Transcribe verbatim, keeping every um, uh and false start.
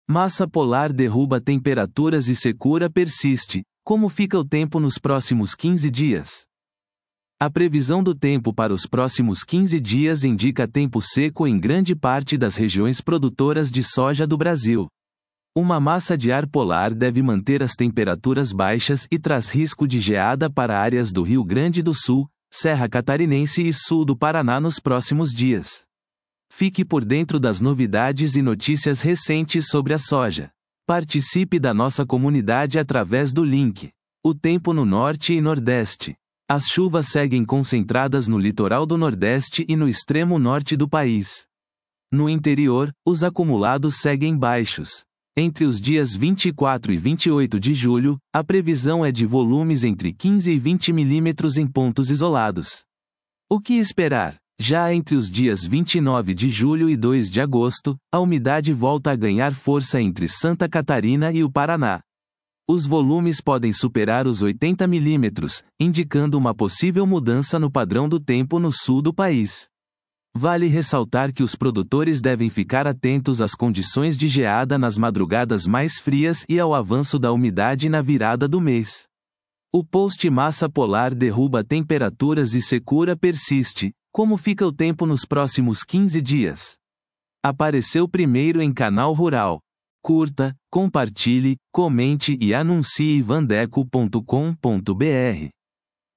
Massa polar derruba temperaturas e secura persiste. Como fica o tempo nos próximos quinze dias? A previsão do tempo para os próximos quinze dias indica tempo seco em grande parte das regiões produtoras de soja do Brasil. Uma massa de ar polar deve manter as temperaturas baixas e traz risco de geada para áreas do Rio Grande do Sul, Serra Catarinense e sul do Paraná nos próximos dias. Fique por dentro das novidades e notícias recentes sobre a soja. Participe da nossa comunidade através do link. O tempo no Norte e Nordeste. As chuvas seguem concentradas no litoral do Nordeste e no extremo norte do país. No interior, os acumulados seguem baixos. Entre os dias vinte e quatro e vinte e oito de julho, a previsão é de volumes entre quinze e vinte milímetros em pontos isolados. O que esperar? Já entre os dias vinte e nove de julho e dois de agosto, a umidade volta a ganhar força entre Santa Catarina e o Paraná. Os volumes podem superar os oitenta milímetros, indicando uma possível mudança no padrão do tempo no sul do país. Vale ressaltar que os produtores devem ficar atentos às condições de geada nas madrugadas mais frias e ao avanço da umidade na virada do mês. O post Massa polar derruba temperaturas e secura persiste. Como fica o tempo nos próximos quinze dias? Apareceu primeiro em Canal Rural. Curta, compartilhe, comente e anuncie vandeco ponto com ponto br.